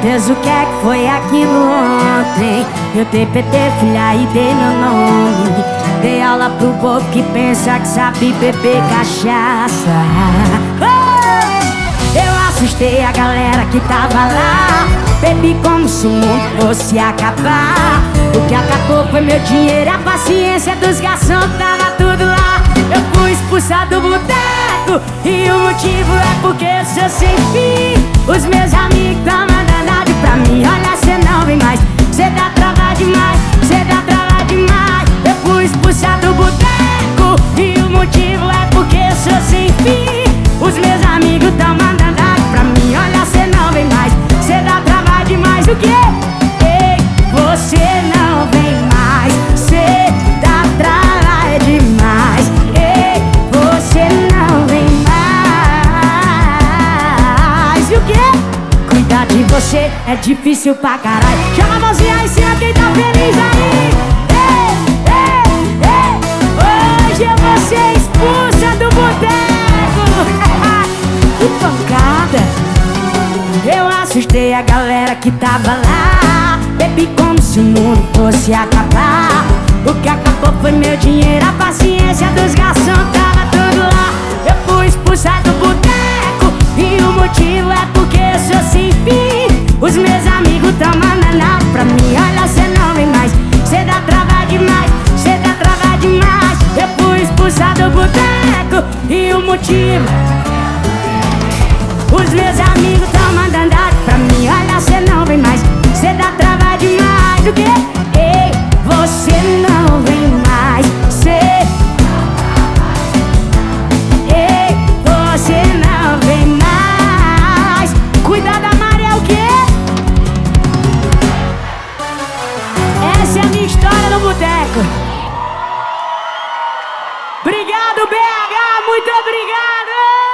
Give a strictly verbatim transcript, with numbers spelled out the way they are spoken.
Deus, o que é que foi aquilo ontem? Eu T P T, filha, e dei meu nome. Dei aula pro povo que pensa que sabe beber cachaça. Oh! Eu assustei a galera que tava lá. Bebi como se o mundo fosse acabar. O que acabou foi meu dinheiro, a paciência dos garçons, tava tudo lá. Eu fui expulsado do boteco e o motivo é porque eu sou sem fim. Os meus amigos tão mandando áudio pra mim: olha, cê não vem mais, cê dá trava demais, cê dá trava demais. Eu fui expulsado do boteco e o motivo é porque eu sou sem fim. Os meus amigos tão mandando áudio pra mim: olha, cê não vem mais, cê dá trava demais. O quê? Ei, você não vem mais, cê dá trava demais. Ei, você não vem mais. E o quê? Cuidar de você é difícil pra caralho. Chama a mãozinha aí em cima quem tá feliz aí. Ei, ei, ei. Hoje eu vou ser expulsa do boteco. Que pancada. Eu assustei a galera que tava lá. Bebi como se o mundo fosse acabar. O que acabou foi meu dinheiro, a paciência dos garçons, tava tudo lá. Eu fui expulsado do boteco e o motivo é porque eu sou sem fim. Os meus amigos tão mandando áudio pra mim: olha, cê não vem mais, cê dá trava demais, cê dá trava demais. Eu fui expulsado do boteco e o motivo. Os meus amigos tão mandando áudio pra mim: olha, cê não vem mais, cê dá trava demais. O quê? Ei, você não vem mais, cê. Ei, você não vem mais. Cuidar da Maria é o quê? Essa é a minha história no boteco. Obrigado, B H, muito obrigado!